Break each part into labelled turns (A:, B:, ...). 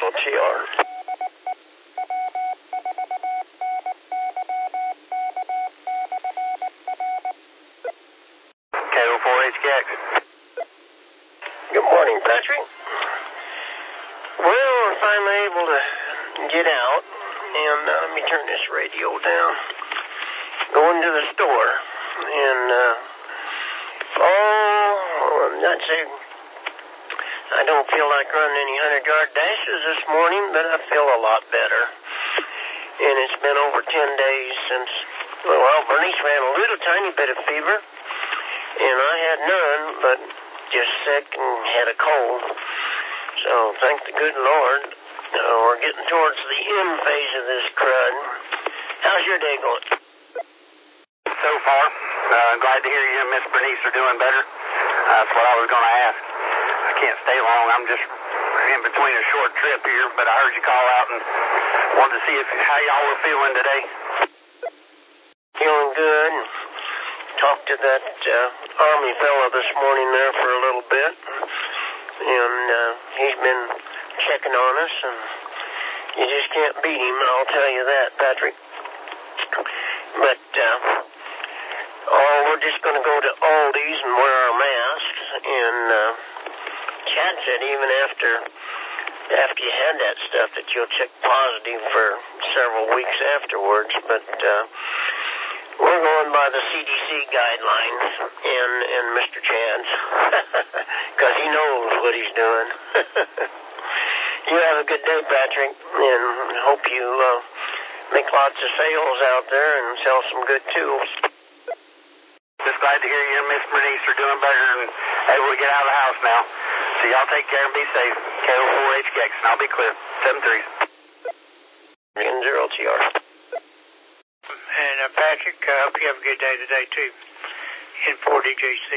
A: 10-0-TR.
B: KO4HKX.
A: Good morning, Patrick. Well, we're finally able to get out, and let me turn this radio down. Going to the store, and I'd say I don't feel like running any 100-yard dashes this morning, but I feel a lot better. And it's been over 10 days since, well, Bernice ran a little tiny bit of fever, and I had none, but just sick and had a cold. So thank the good Lord, we're getting towards the end phase of this crud. How's your day going?
B: So far, glad to hear you and Miss Bernice are doing better. That's what I was going to ask. I can't stay long. I'm just in between a short trip here, but I heard you call out and wanted to see how y'all were feeling today.
A: Feeling good. Talked to that Army fella this morning there for a little bit, and he's been checking on us, and you just can't beat him, I'll tell you that, Patrick. But we're just going to go to Aldi's and wear our masks, and Chad said even after you had that stuff that you'll check positive for several weeks afterwards, but we're going by the CDC guidelines and Mr. Chad's, because he knows what he's doing. You have a good day, Patrick, and hope you make lots of sales out there and sell some good tools.
B: Just glad to hear you and Miss Bernice are doing better and able to get out of the house now. So y'all take care and be safe. KO4HKX, and I'll be clear. 7-3.
A: 10-0-TR.
C: And Patrick, I hope you have a good day today, too, in 4DJC.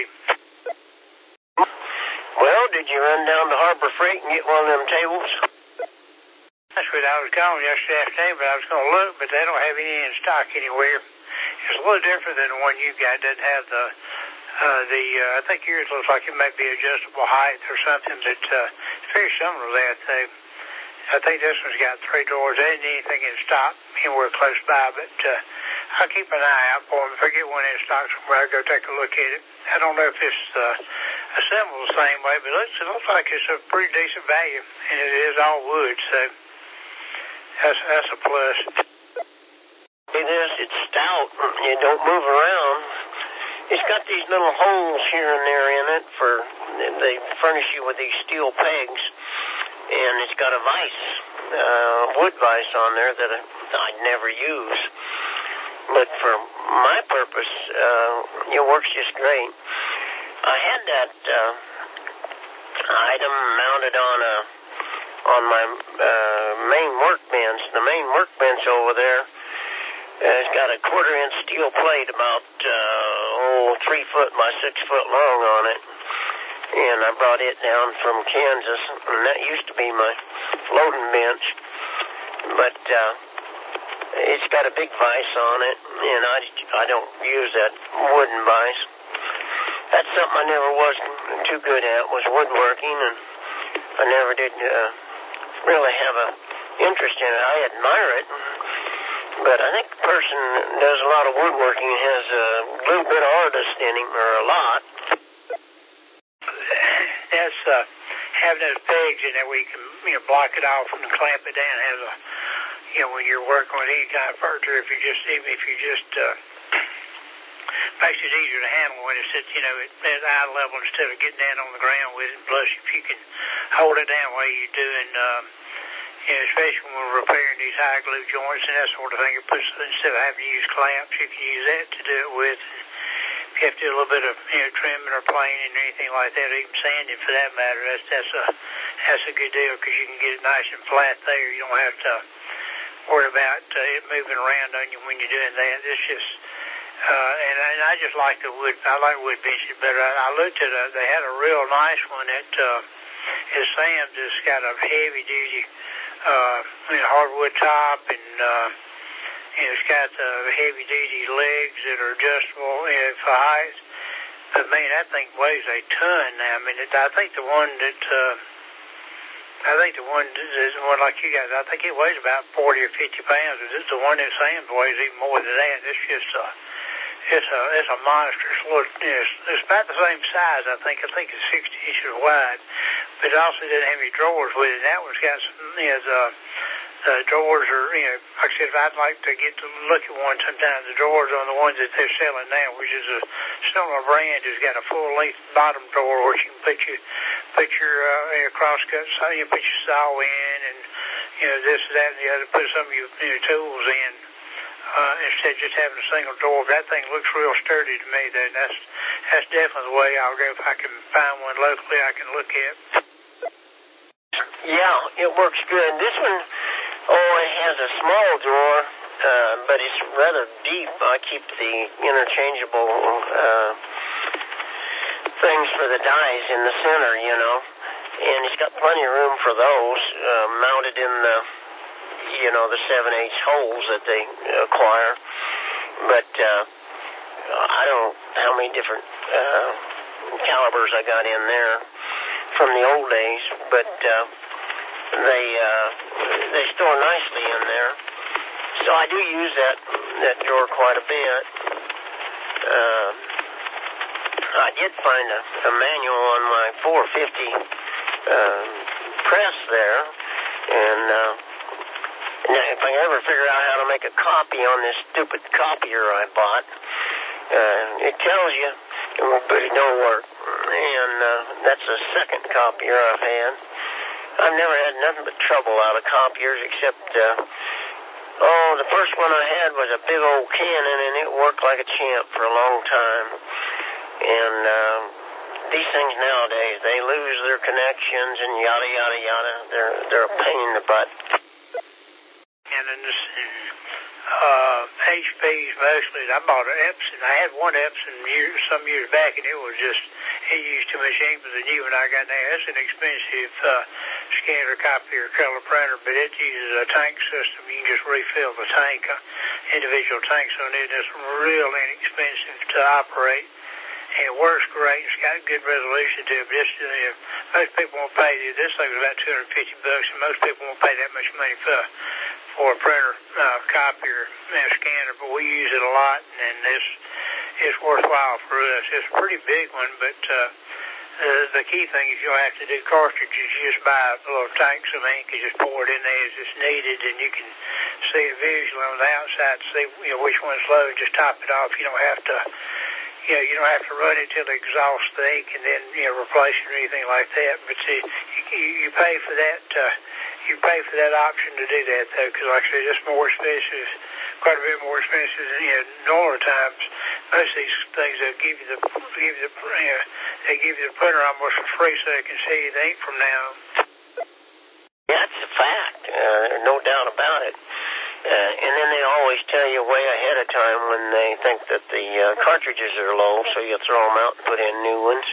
A: Well, did you run down to Harbor Freight and get one of them tables?
C: That's what I was going yesterday afternoon, but I was going to look, but they don't have any in stock anywhere. It's a little different than the one you got. It doesn't have I think yours looks like it might be adjustable height or something, but it's very similar to that, though. I think this one's got 3 drawers. There isn't anything in stock anywhere close by, but I'll keep an eye out for them. If I get one in stock somewhere, I'll go take a look at it. I don't know if it's assembled the same way, but it looks like it's a pretty decent value, and it is all wood, so that's a plus.
A: See this, it's stout. You don't move around. It's got these little holes here and there in it they furnish you with these steel pegs, and it's got a vise, wood vise on there that I'd never use. But for my purpose, it works just great. I had that item mounted on my main workbench. The main workbench over there has got a 1/4-inch steel plate about 3 foot by 6 foot long on it, and I brought it down from Kansas, and that used to be my loading bench, but it's got a big vise on it, and I don't use that wooden vise. That's something I never was too good at, was woodworking, and I never did really have an interest in it. I admire it, but I think the person that does a lot of woodworking has a little bit of artist in him, or a lot.
C: That's having those pegs in there where you can block it off and clamp it down. Has a when you're working with any kind of furniture, if you just makes it easier to handle when it's at at eye level instead of getting down on the ground with it. Plus, if you can hold it down while you're doing especially when we're repairing these high glue joints and that sort of thing, instead of having to use clamps, you can use that to do it with. If you have to do a little bit of trimming or planing or anything like that, or even sanding for that matter, that's a good deal because you can get it nice and flat there. You don't have to worry about it moving around on you when you're doing that. It's just and I just like the wood. I like wood benches better. I looked at they had a real nice one at Sam's. It's got a heavy duty hardwood top, and it's got heavy duty legs that are adjustable for height. But man, that thing weighs a ton now. I mean, I think the one that I think the one like you guys, I think it weighs about 40 or 50 pounds. The one in Sam's weighs even more than that. It's just it's a monstrous look. It's about the same size, I think. I think it's 60 inches wide, but it also doesn't have any drawers with it. And that one's got some, the drawers are, like I said, if I'd like to get to look at one sometimes, the drawers on the ones that they're selling now, which is a similar brand, has got a full-length bottom drawer where you can put your crosscut, you put your saw in, and, this, that, and the other, put some of your tools in, instead of just having a single drawer. But that thing looks real sturdy to me, though, and that's definitely the way I'll go. If I can find one locally I can look at.
A: Yeah, it works good. This one, it has a small drawer, but it's rather deep. I keep the interchangeable things for the dies in the center, and it's got plenty of room for those mounted in the 7/8 holes that they acquire. But I don't know how many different calibers I got in there from the old days, but they store nicely in there. So I do use that drawer quite a bit. I did find a manual on my 450 press there, and if I ever figure out how to make a copy on this stupid copier I bought, it tells you, but it don't work. And that's the second copier I've had. I've never had nothing but trouble out of copiers except, the first one I had was a big old Canon, and it worked like a champ for a long time. And these things nowadays, they lose their connections and yada, yada, yada. They're a pain in the butt.
C: Canons and HPs mostly. I bought an Epson. I had one Epson some years back, and it used too much ink for the new one I got now. It's an expensive scanner, copier, color printer, but it uses a tank system. You can just refill the tank, individual tanks on it. It's real inexpensive to operate. And it works great. It's got good resolution to it, but most people won't pay. This thing was about $250, and most people won't pay that much money for a printer, copier, scanner. But we use it a lot, and it's worthwhile for us. It's a pretty big one, but the key thing is you'll have to do cartridges. You just buy a little tank of ink and just pour it in there as it's needed, and you can see it visually on the outside to see which one's low. Just top it off. You don't have to. You don't have to run it till it exhausts the ink and then replace it or anything like that. But see, you pay for that. You pay for that option to do that, though, because like I said, it's more expensive, quite a bit more expensive than normal times. Most of these things they'll give you the printer almost for free so they can see the ink from now on.
A: That's a fact. No doubt about it. And then they always tell you way ahead of time when they think that the cartridges are low, so you throw them out and put in new ones.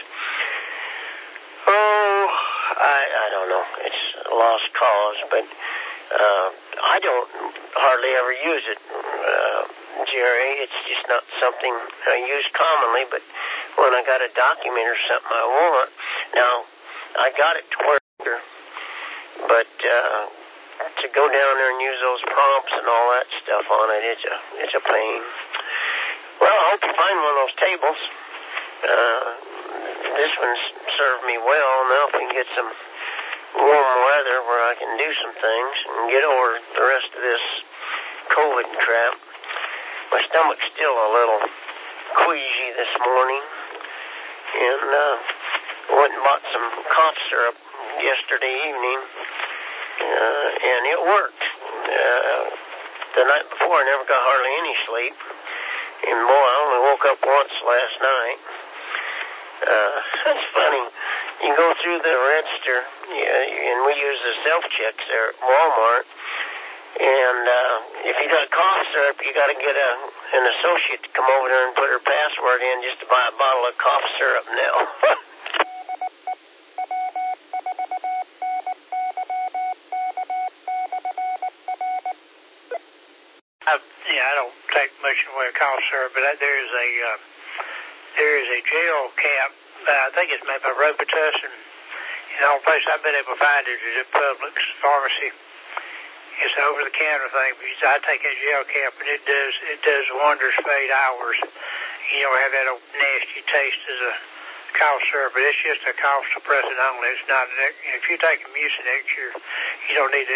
A: I don't know. It's a lost cause, but I don't hardly ever use it, Jerry. It's just not something I use commonly, but when I got a document or something I want, now, I got it to where, but to go down there and use those prompts and all that stuff on it, it's a pain. Well, I hope you find one of those tables. This one's served me well. Now if we can get some warm weather where I can do some things and get over the rest of this COVID crap. My stomach's still a little queasy this morning, and went and bought some cough syrup yesterday evening. And it worked. The night before, I never got hardly any sleep. And boy, I only woke up once last night. It's funny. You go through the register, and we use the self-checks there at Walmart. And if you got cough syrup, you got to get an associate to come over there and put her password in just to buy a bottle of cough syrup now.
C: I don't take much in the way of cough syrup, but there is a gel cap. I think it's made by Robitussin. the only place I've been able to find it is at Publix pharmacy. It's an over-the-counter thing, because I take a gel cap, and it does wonders for 8 hours. You don't have that old nasty taste as a cough syrup, but it's just a cough suppressant only. It's not if you take Mucinex, you don't need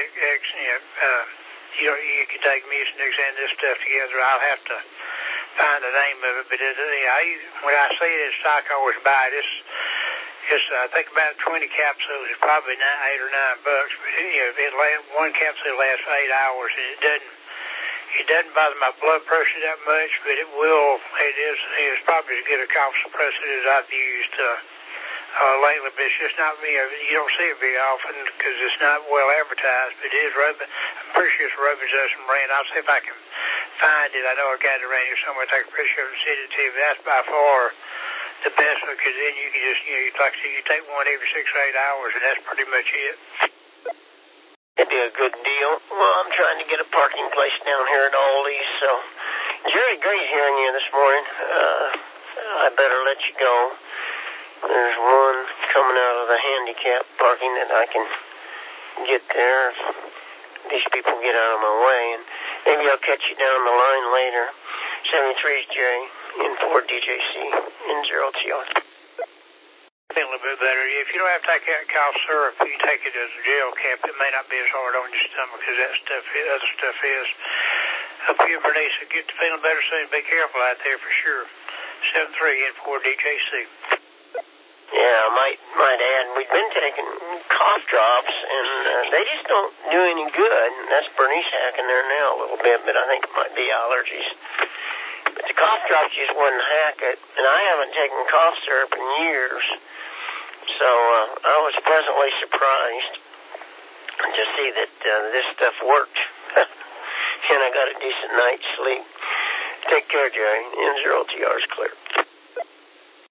C: you can take Mucinex and this stuff together. I'll have to find the name of it, but when I see it in stock, I always buy it. It's I think about 20 capsules. It's probably $8 or $9, but one capsule lasts 8 hours, and it doesn't bother my blood pressure that much, but it is probably as good a cough suppressant as I've used lately, but it's just not, you don't see it very often because it's not well advertised, but it is I'm pretty sure it's Robitussin brand. I'll see if I can find it. I know I got it around here somewhere. Take a picture of it and send it to you, but that's by far the best one, because then you can just, like I said, you take one every 6 or 8 hours, and that's pretty much it.
A: It'd be a good deal. Well, I'm trying to get a parking place down here at Aldi's, so Jerry, great hearing you this morning. I better let you go. There's one coming out of the handicap parking that I can get there if these people get out of my way, and maybe I'll catch you down the line later. 73 is Jerry, N4 DJC, N0TR.
C: Feel a little bit better. If you don't have to take that cough syrup, you take it as a gel cap. It may not be as hard on your stomach as that other stuff is. Hope you and Bernice will get to feeling better soon. Be careful out there for sure. 73 N4 DJC.
A: Yeah, I might add, we've been taking cough drops, and they just don't do any good. That's Bernice hacking there now a little bit, but I think it might be allergies. But the cough drops just wouldn't hack it, and I haven't taken cough syrup in years. So I was pleasantly surprised to see that this stuff worked, and I got a decent night's sleep. Take care, Jerry. N0TR is clear.